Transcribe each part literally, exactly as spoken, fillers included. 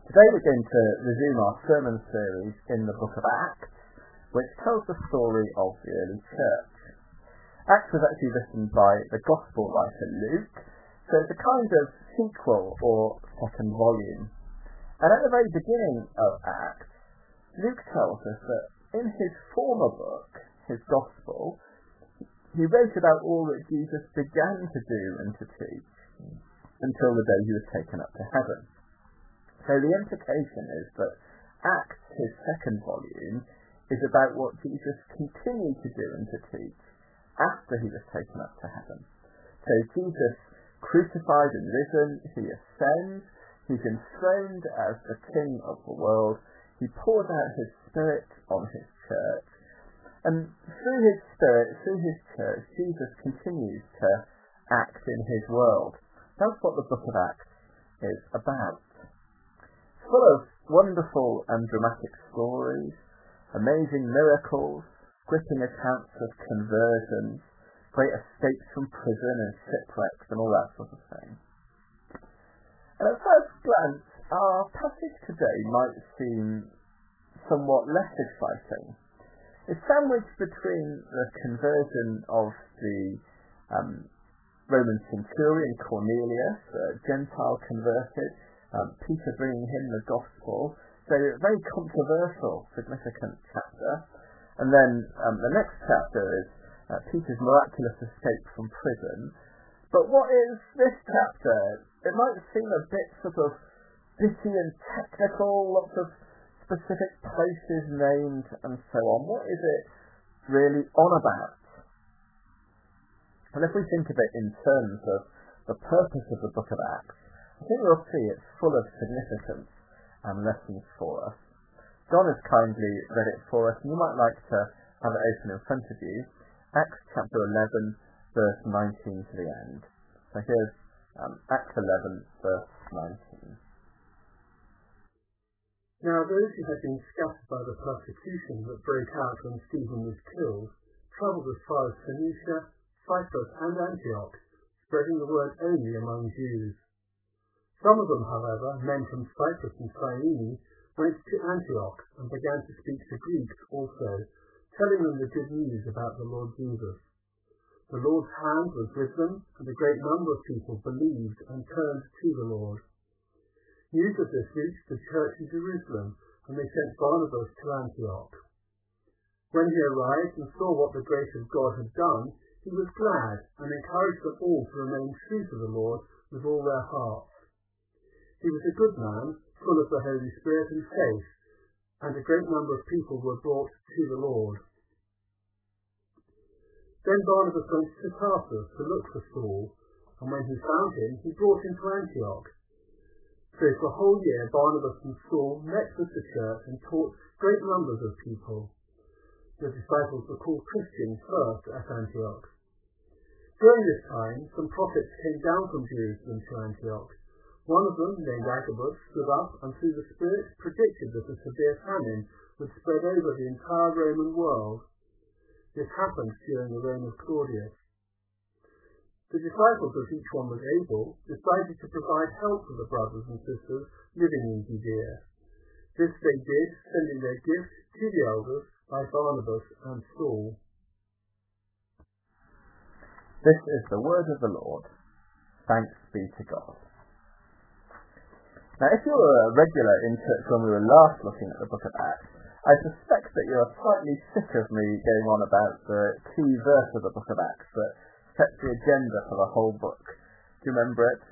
Today we're going to resume our sermon series in the book of Acts, which tells the story of the early church. Acts was actually written by the Gospel writer Luke, so it's a kind of sequel or second volume. And at the very beginning of Acts, Luke tells us that in his former book, his Gospel, he wrote about all that Jesus began to do and to teach until the day he was taken up to heaven. So the implication is that Acts, his second volume, is about what Jesus continued to do and to teach after he was taken up to heaven. So Jesus crucified and risen, he ascends, he's enthroned as the King of the world, he pours out his Spirit on his church, and through his Spirit, through his church, Jesus continues to act in his world. That's what the book of Acts is about. It's full of wonderful and dramatic stories, amazing miracles, gripping accounts of conversions, great escapes from prison and shipwrecks and all that sort of thing. And at first glance, our passage today might seem somewhat less exciting. It's sandwiched between the conversion of the um, Roman centurion Cornelius, a Gentile converted, um, Peter bringing him the gospel, so a very controversial, significant chapter. And then um, the next chapter is uh, Peter's miraculous escape from prison. But what is this chapter? It might seem a bit sort of bitty and technical, lots of specific places named and so on. What is it really on about? And if we think of it in terms of the purpose of the book of Acts, I think we'll see it's full of significance and lessons for us. John has kindly read it for us, and you might like to have it open in front of you. Acts chapter eleven, verse nineteen to the end. So here's um, Acts eleven, verse nineteen. Now those who had been scattered by the persecution that broke out when Stephen was killed travelled as far as Phoenicia, Cyprus and Antioch, spreading the word only among Jews. Some of them, however, men from Cyprus and Cyrene, went to Antioch and began to speak to Greeks also, telling them the good news about the Lord Jesus. The Lord's hand was with them, and a great number of people believed and turned to the Lord. News of this reached the church in Jerusalem, and they sent Barnabas to Antioch. When he arrived and saw what the grace of God had done, he was glad and encouraged them all to remain true to the Lord with all their hearts. He was a good man, full of the Holy Spirit and faith, and a great number of people were brought to the Lord. Then Barnabas went to Tarsus to look for Saul, and when he found him, he brought him to Antioch. So for a whole year Barnabas and Saul met with the church and taught great numbers of people. The disciples were called Christians first at Antioch. During this time, some prophets came down from Jerusalem to Antioch. One of them, named Agabus, stood up and through the Spirit predicted that a severe famine would spread over the entire Roman world. This happened during the reign of Claudius. The disciples, as each one was able, decided to provide help for the brothers and sisters living in Judea. This they did, sending their gifts to the elders by Barnabas and Saul. This is the word of the Lord. Thanks be to God. Now, if you were a regular in church when we were last looking at the book of Acts, I suspect that you're slightly sick of me going on about the key verse of the book of Acts that sets the agenda for the whole book. Do you remember it?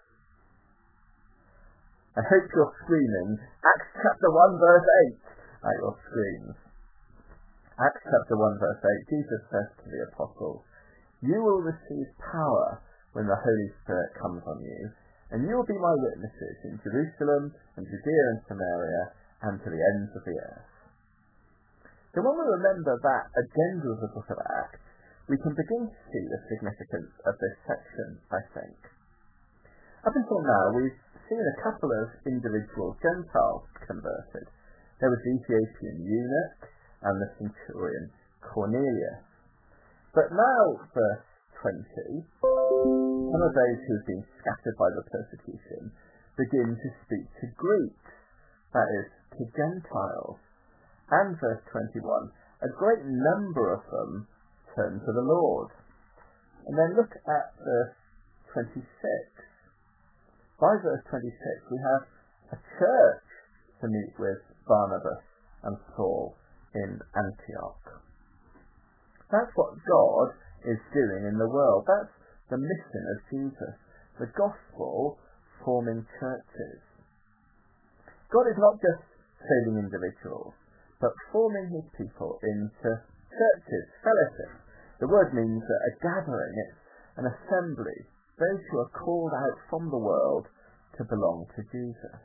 I hope you're screaming, Acts chapter one verse eight at your screens. Acts chapter one verse eight, Jesus says to the apostles, "You will receive power when the Holy Spirit comes on you, and you will be my witnesses in Jerusalem and Judea and Samaria and to the ends of the earth." So when we remember that agenda of the book of Acts, we can begin to see the significance of this section, I think. Up until now, we've seen a couple of individual Gentiles converted. There was the Ethiopian eunuch and the centurion Cornelius. But now, verse twenty, some of those who have been scattered by the persecution begin to speak to Greeks. that is, to Gentiles. And verse twenty-one, a great number of them turn to the Lord. And then look at verse twenty-six. By verse twenty-six we have a church to meet with Barnabas and Saul in Antioch. That's what God is doing in the world. That's the mission of Jesus. The gospel forming churches. God is not just saving individuals, but forming his people into churches, fellowship. The word means a gathering, it's an assembly, those who are called out from the world to belong to Jesus.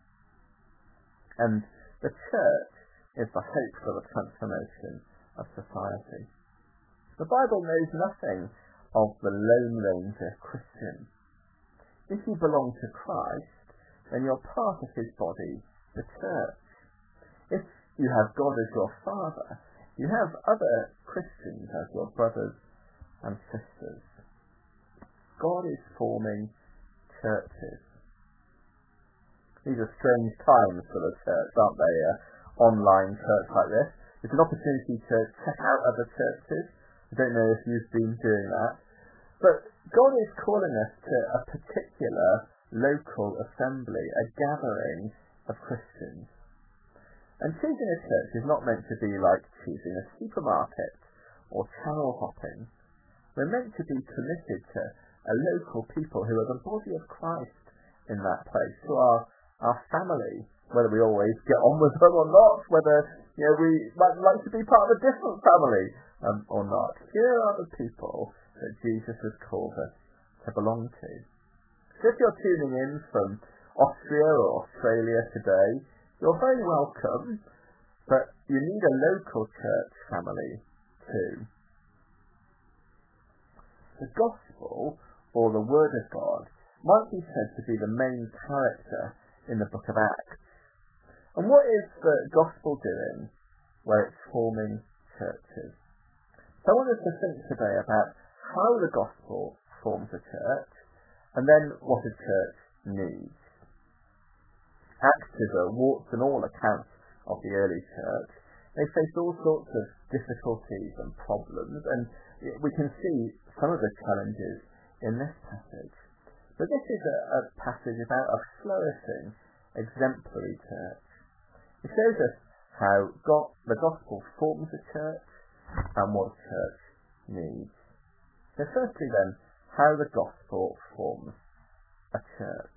And the church is the hope for the transformation of society. The Bible knows nothing of the Lone Ranger Christian. If you belong to Christ, then you're part of his body, the church. If you have God as your Father, you have other Christians as your brothers and sisters. God is forming churches. These are strange times for the church, aren't they? An online church like this. It's an opportunity to check out other churches. I don't know if you've been doing that. But God is calling us to a particular local assembly, a gathering of Christians. And choosing a church is not meant to be like choosing a supermarket or channel hopping. We're meant to be committed to a local people who are the body of Christ in that place, who are our family, whether we always get on with them or not, whether you know we might like to be part of a different family um, or not. Here are the people that Jesus has called us to belong to. So if you're tuning in from Austria or Australia today, you're very welcome, but you need a local church family too. The gospel, or the word of God, might be said to be the main character in the book of Acts. And what is the gospel doing where it's forming churches? So I want us to think today about how the gospel forms a church, and then what a church needs. Acts is a warts and all account of the early church. They faced all sorts of difficulties and problems, and we can see some of the challenges in this passage. But this is a, a passage about a flourishing, exemplary church. It shows us how God, the gospel forms a church and what a church needs. So firstly then, how the gospel forms a church.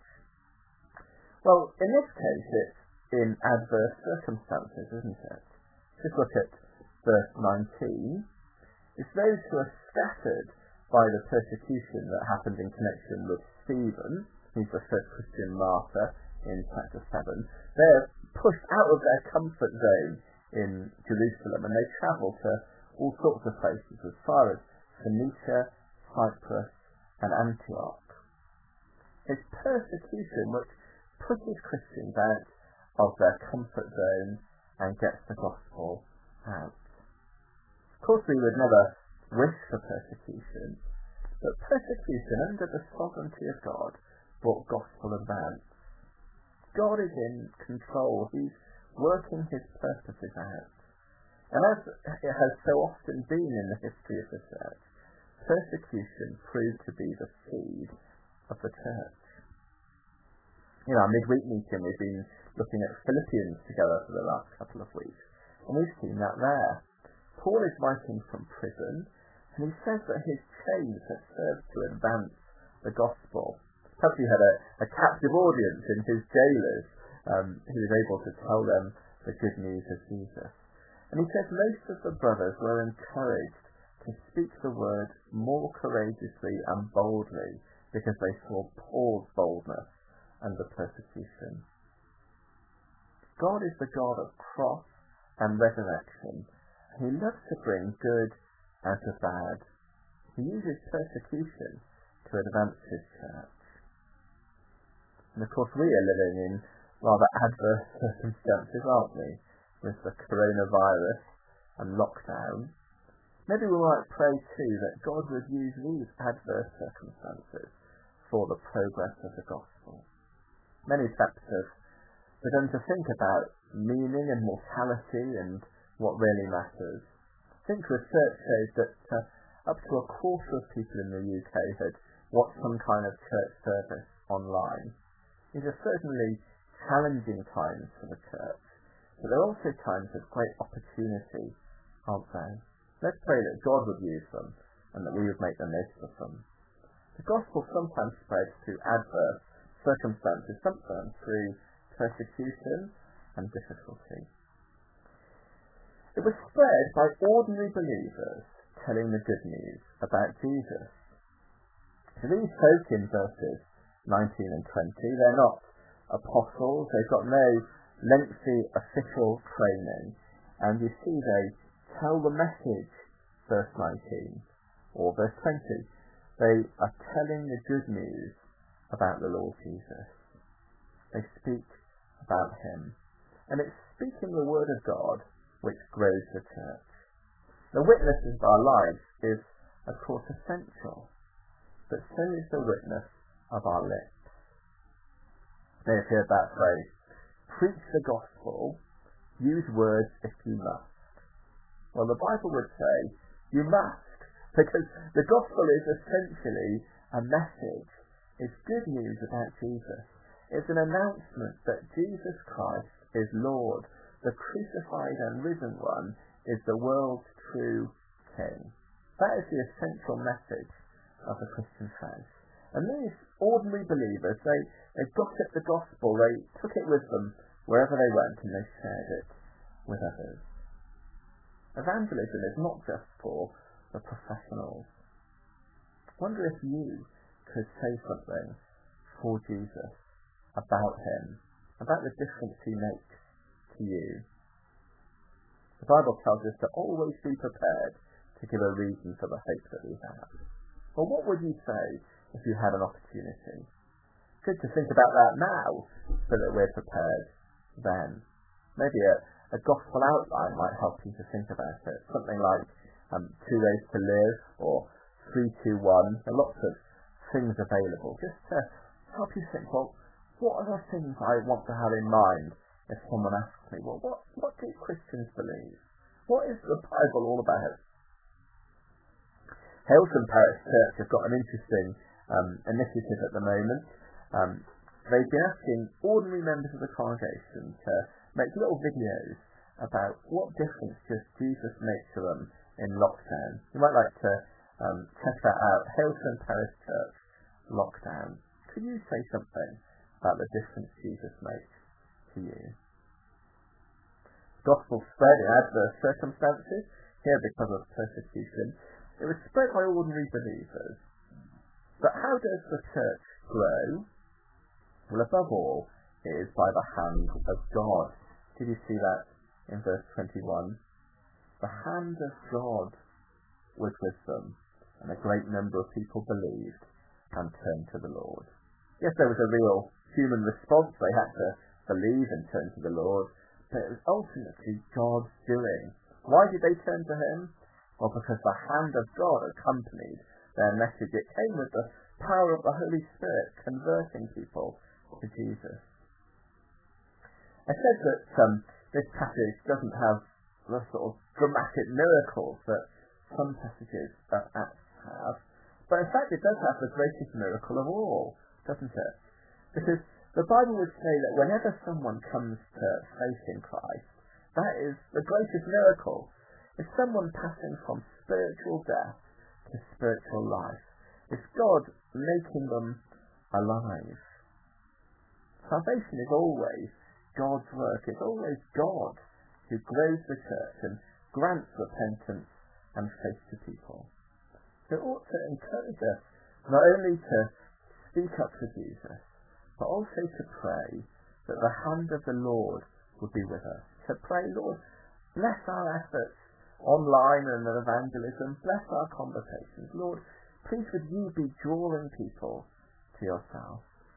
Well, in this case it's in adverse circumstances, isn't it? Just look at verse nineteen. It's those who are scattered by the persecution that happened in connection with Stephen, who's the first Christian martyr in chapter seven. They're pushed out of their comfort zone in Jerusalem, and they travel to all sorts of places as far as Phoenicia, Cyprus and Antioch. It's persecution which pushes Christians out of their comfort zone and gets the gospel out. Of course we would never wish for persecution, but persecution under the sovereignty of God brought gospel advance. God is in control. He's working his purposes out. And as it has so often been in the history of the church, persecution proved to be the seed of the church. In our midweek meeting we've been looking at Philippians together for the last couple of weeks, and we've seen that there. Paul is writing from prison, and he says that his chains have served to advance the gospel. Perhaps he had a, a captive audience in his jailers. Um, he was able to tell them the good news of Jesus. And he says most of the brothers were encouraged to speak the word more courageously and boldly because they saw Paul's boldness under persecution. God is the God of cross and resurrection. He loves to bring good out of bad. He uses persecution to advance his church. And of course we are living in rather adverse circumstances, aren't we? With the coronavirus and lockdown. Maybe we might pray too that God would use these adverse circumstances for the progress of the gospel. Many perhaps have begun to think about meaning and mortality and what really matters. I think research shows that uh, up to a quarter of people in the U K had watched some kind of church service online. These are certainly challenging times for the church, but they're also times of great opportunity, aren't they? Let's pray that God would use them and that we would make the most of them. The gospel sometimes spreads through adverse circumstances, sometimes through persecution and difficulty. It was spread by ordinary believers telling the good news about Jesus. So these folk in verses nineteen and twenty, they're not apostles, they've got no lengthy official training, and you see they tell the message, verse nineteen, or verse twenty. They are telling the good news about the Lord Jesus. They speak about him. And it's speaking the word of God which grows the church. The witness of our lives is, of course, essential, but so is the witness of our lips. May have heard that phrase, preach the gospel, use words if you must. Well, the Bible would say, you must, because the gospel is essentially a message. It's good news about Jesus. It's an announcement that Jesus Christ is Lord. The crucified and risen one is the world's true King. That is the essential message of the Christian faith. And these ordinary believers, they, they got at the gospel, they took it with them wherever they went, and they shared it with others. Evangelism is not just for the professionals. I wonder if you could say something for Jesus, about him, about the difference he makes to you. The Bible tells us to always be prepared to give a reason for the hope that we have. Well, what would you say if you had an opportunity? Good to think about that now, so that we're prepared then. Maybe a, a gospel outline might help you to think about it. Something like um, Two Ways to Live, or three two one. There are lots of things available, just to help you think, well, what are the things I want to have in mind if someone asks me, well, what, what do Christians believe? What is the Bible all about? Hailton Parish Church have got an interesting um, initiative at the moment. Um, they've been asking ordinary members of the congregation to make little videos about what difference does Jesus make to them in lockdown. You might like to um, check that out. Hailton Parish Church Lockdown. Could you say something about the difference Jesus makes to you? Gospel spread in adverse circumstances, here because of persecution. It was spread by ordinary believers. But how does the church grow? Well, above all, it is by the hand of God. Did you see that in verse twenty-one? The hand of God was with them, and a great number of people believed and turned to the Lord. Yes, there was a real human response. They had to believe and turn to the Lord, but it was ultimately God's doing. Why did they turn to him? Well, because the hand of God accompanied their message. It came with the power of the Holy Spirit converting people to Jesus. I said that um, this passage doesn't have the sort of dramatic miracles that some passages of Acts have, but in fact it does have the greatest miracle of all, doesn't it? Because the Bible would say that whenever someone comes to faith in Christ, that is the greatest miracle. It's someone passing from spiritual death to spiritual life. It's God making them alive. Salvation is always God's work. It's always God who grows the church and grants repentance and faith to people. So it ought to encourage us not only to speak up for Jesus, but also to pray that the hand of the Lord would be with us. To pray, Lord, bless our efforts online and in evangelism, bless our conversations. Lord, please would you be drawing people to yourself.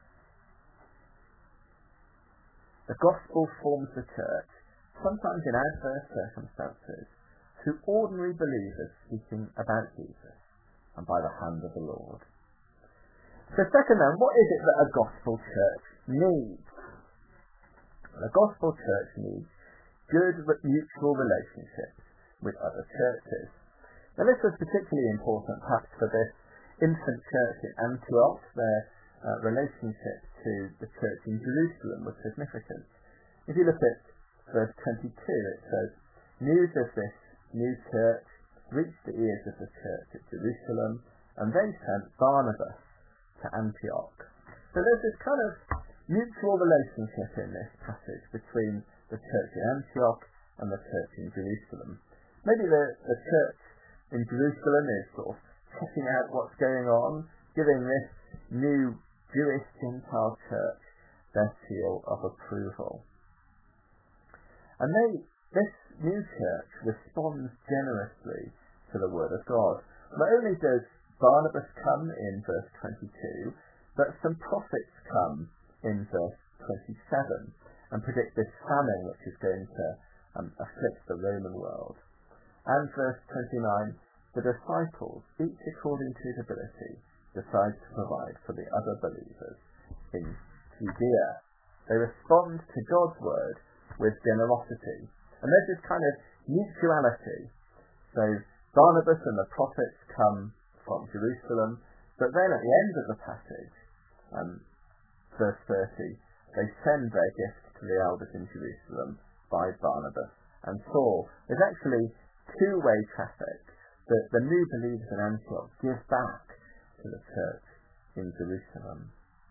The gospel forms the church, sometimes in adverse circumstances, through ordinary believers speaking about Jesus and by the hand of the Lord. So second then, what is it that a gospel church needs? The gospel church needs good mutual relationships with other churches. Now this was particularly important perhaps for this infant church in Antioch. Their uh, relationship to the church in Jerusalem was significant. If you look at verse twenty-two, it says, "News of this new church reached the ears of the church at Jerusalem, and they sent Barnabas to Antioch." So there's this kind of mutual relationship in this passage between the church in Antioch and the church in Jerusalem. Maybe the, the church in Jerusalem is sort of checking out what's going on, giving this new Jewish Gentile church their seal of approval. And they, this new church responds generously to the word of God. Not only does Barnabas come in verse twenty-two, but some prophets come in verse twenty-seven and predict this famine which is going to um, afflict the Roman world. And verse twenty-nine, the disciples, each according to his ability, decide to provide for the other believers in Judea. They respond to God's word with generosity. And there's this kind of mutuality. So Barnabas and the prophets come from Jerusalem, but then at the end of the passage, um, verse thirty, they send their gifts to the elders in Jerusalem by Barnabas and Saul. There's actually two-way traffic that the new believers in Antioch give back to the church in Jerusalem.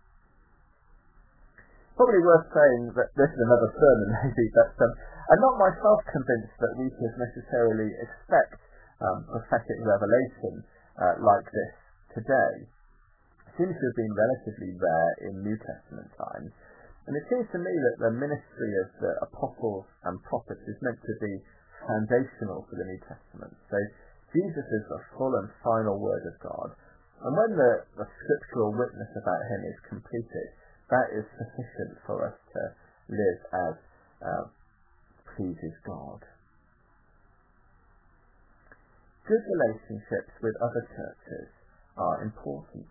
Probably worth saying that this is another sermon maybe, but um, I'm not myself convinced that we could necessarily expect um, prophetic revelation uh, like this today. It seems to have been relatively rare in New Testament times, and it seems to me that the ministry of the apostles and prophets is meant to be foundational for the New Testament. So Jesus is the full and final word of God, and when the, the scriptural witness about him is completed, that is sufficient for us to live as uh, pleases God. Good relationships with other churches are important.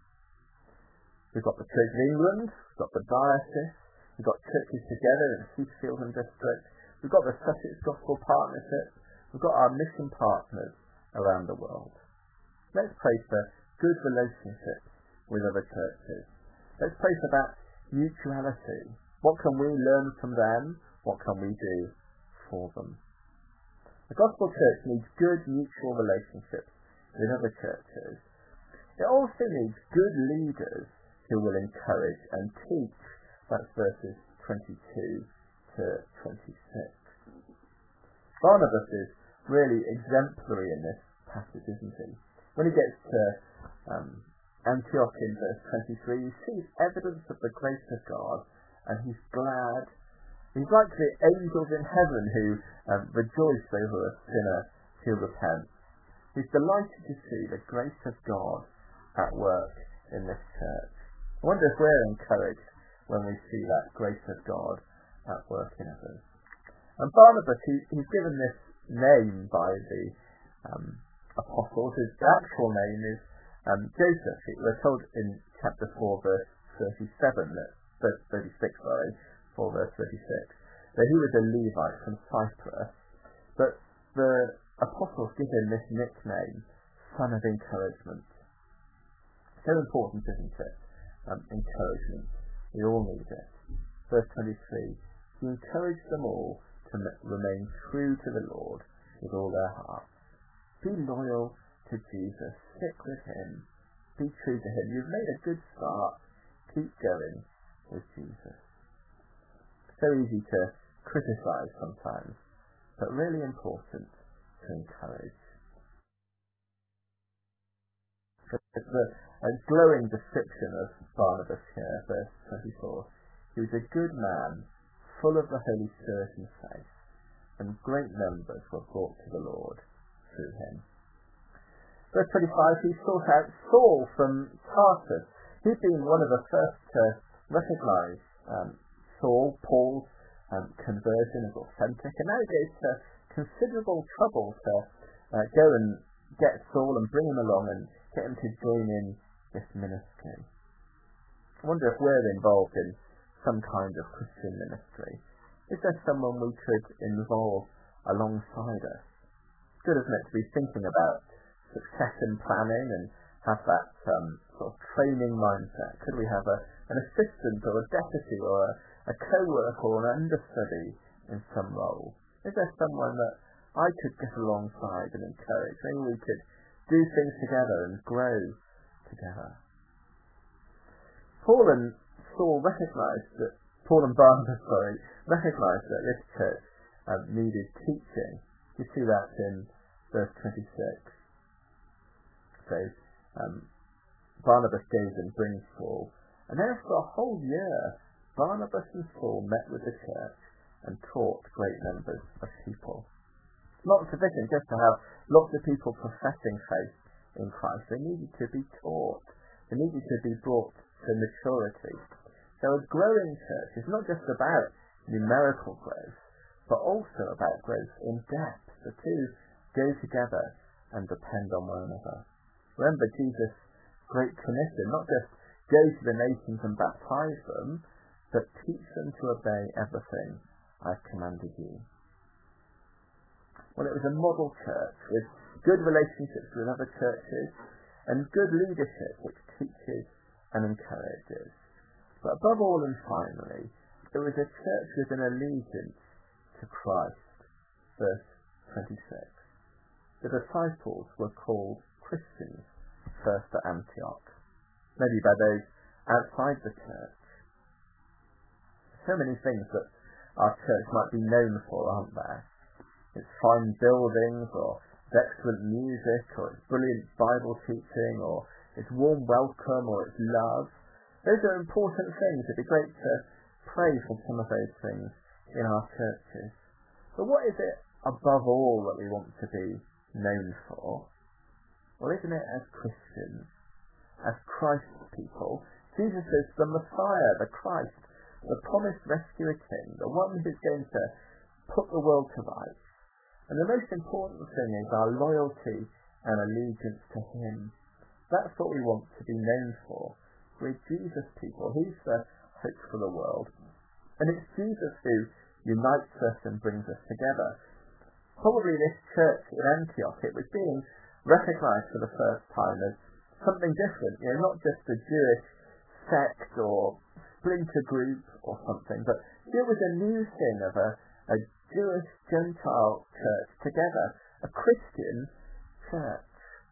We've got the Church of England, we've got the Diocese, we've got churches together in Heathfield and District, we've got the Sussex Gospel Partnership, we've got our mission partners around the world. Let's pray for good relationships with other churches. Let's pray for that mutuality. What can we learn from them? What can we do for them? The Gospel Church needs good mutual relationships with other churches. It also needs good leaders who will encourage and teach. That's verses twenty-two to twenty-six. Barnabas is really exemplary in this passage, isn't he? When he gets to um, Antioch in verse twenty-three, he sees evidence of the grace of God, and he's glad. He's like the angels in heaven who um, rejoice over a sinner who repents. He's delighted to see the grace of God at work in this church. I wonder if we're encouraged when we see that grace of God at work in others. And Barnabas, he, he's given this name by the um, apostles. His actual name is um, Joseph. We're told in chapter four, verse thirty-seven, that, verse thirty-six, sorry, four verse thirty-six, that he was a Levite from Cyprus, but the apostles give him this nickname, Son of Encouragement. So important, isn't it? Um, encouragement. We all need it. Verse twenty-three, he encouraged them all to m- remain true to the Lord with all their hearts. Be loyal to Jesus. Stick with him. Be true to him. You've made a good start. Keep going with Jesus. So easy to criticize sometimes, but really important to encourage. It's a, a glowing description of Barnabas here, verse twenty-four. He was a good man, full of the Holy Spirit and faith, and great numbers were brought to the Lord through him. Verse twenty-five, he sought out Saul from Tarsus. He'd been one of the first to recognise um, Saul, Paul's um, conversion as authentic, and now it goes to considerable trouble to uh, go and get Saul and bring him along and get him to join in this ministry. I wonder if we're involved in some kind of Christian ministry? Is there someone we could involve alongside us? Good, isn't it, to be thinking about succession planning and have that um, sort of training mindset? Could we have a, an assistant or a deputy or a, a co-worker or an understudy in some role? Is there someone that I could get alongside and encourage? Maybe we could do things together and grow together. Paul and Saul recognised that, Paul and Barnabas, sorry, recognised that this church um, needed teaching. You see that in verse twenty-six. So, um, Barnabas goes and brings Saul, and then for a whole year, Barnabas and Saul met with the church and taught great numbers of people. It's not sufficient just to have lots of people professing faith in Christ. They needed to be taught. They needed to be brought to maturity. So a growing church is not just about numerical growth, but also about growth in depth. The two go together and depend on one another. Remember Jesus' great commission, not just go to the nations and baptize them, but teach them to obey everything I've commanded you. Well, it was a model church with good relationships with other churches and good leadership which teaches and encourages. But above all and finally, it was a church with an allegiance to Christ. Verse twenty-six. The disciples were called Christians first at Antioch, maybe by those outside the church. So many things that our church might be known for, aren't there? Its fine buildings, or its excellent music, or its brilliant Bible teaching, or its warm welcome, or its love. Those are important things. It'd be great to pray for some of those things in our churches. But what is it above all that we want to be known for? Well, isn't it as Christians, as Christ's people? Jesus is the Messiah, the Christ, the promised rescuer King, the one who's going to put the world to rights. And the most important thing is our loyalty and allegiance to him. That's what we want to be known for. We're Jesus people. He's the hope for the world. And it's Jesus who unites us and brings us together. Probably this church in Antioch, it was being recognised for the first time as something different. You know, not just a Jewish sect or splinter group or something, but it was a new thing of a, a Jewish Gentile church together, a Christian church.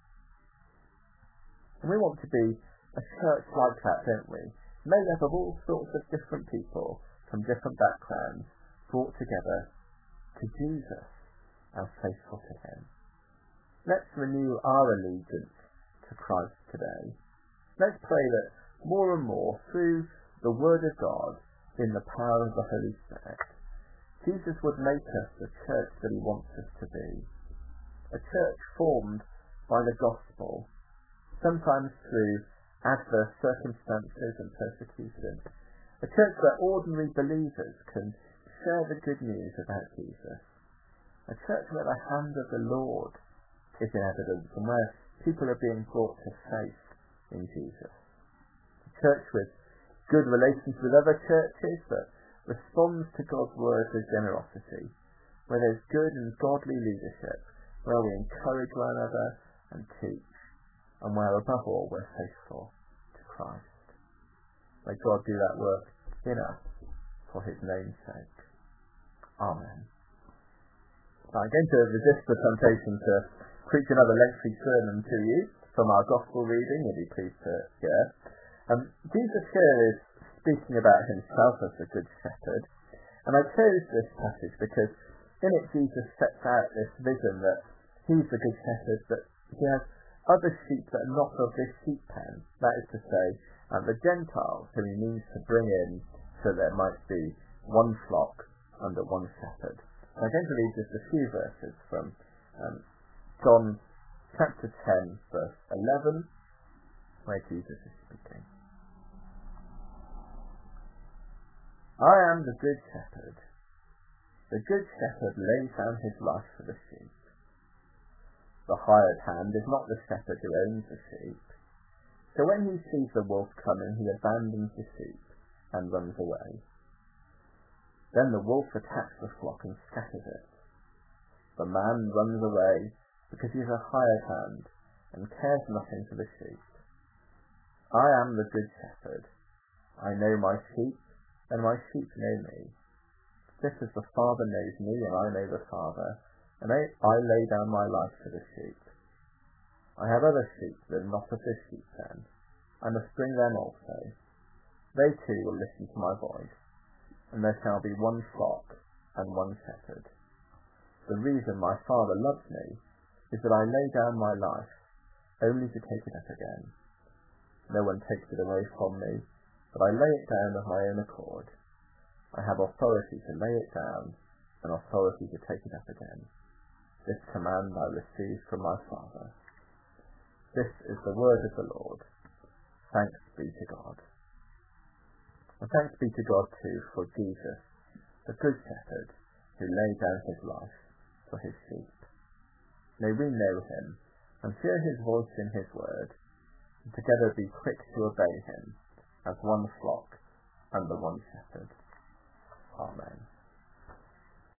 And we want to be a church like that, don't we? Made up of all sorts of different people from different backgrounds, brought together to Jesus and faithful to him. Let's renew our allegiance to Christ today. Let's pray that more and more through the Word of God, in the power of the Holy Spirit, Jesus would make us the church that he wants us to be. A church formed by the gospel, sometimes through adverse circumstances and persecution. A church where ordinary believers can share the good news about Jesus. A church where the hand of the Lord is in evidence and where people are being brought to faith in Jesus. A church with good relations with other churches that responds to God's word with generosity, where there's good and godly leadership, where we encourage one another and teach, and where above all we're faithful to Christ. May God do that work in us for his name's sake. Amen. Now, I'm going to resist the temptation to preach another lengthy sermon to you from our gospel reading, you'll be pleased to hear. Um, Jesus here is speaking about himself as the Good Shepherd, and I chose this passage because in it Jesus sets out this vision that he's the Good Shepherd, that he has other sheep that are not of this sheep pen, that is to say, um, the Gentiles whom he means to bring in so there might be one flock under one shepherd. And I'm going to read just a few verses from um, John chapter ten, verse eleven, where Jesus is speaking. I am the good shepherd. The good shepherd lays down his life for the sheep. The hired hand is not the shepherd who owns the sheep. So when he sees the wolf coming, he abandons the sheep and runs away. Then the wolf attacks the flock and scatters it. The man runs away because he is a hired hand and cares nothing for the sheep. I am the good shepherd. I know my sheep, and my sheep know me. Just as the Father knows me, and I know the Father, and I, I lay down my life for the sheep. I have other sheep that are not of this sheep pen. I must bring them also. They too will listen to my voice, and there shall be one flock and one shepherd. The reason my Father loves me is that I lay down my life, only to take it up again. No one takes it away from me, but I lay it down of my own accord. I have authority to lay it down, and authority to take it up again. This command I received from my Father. This is the word of the Lord. Thanks be to God. And thanks be to God too for Jesus, the Good Shepherd, who laid down his life for his sheep. May we know him, and hear his voice in his word, and together be quick to obey him, as one flock and the one shepherd. Amen.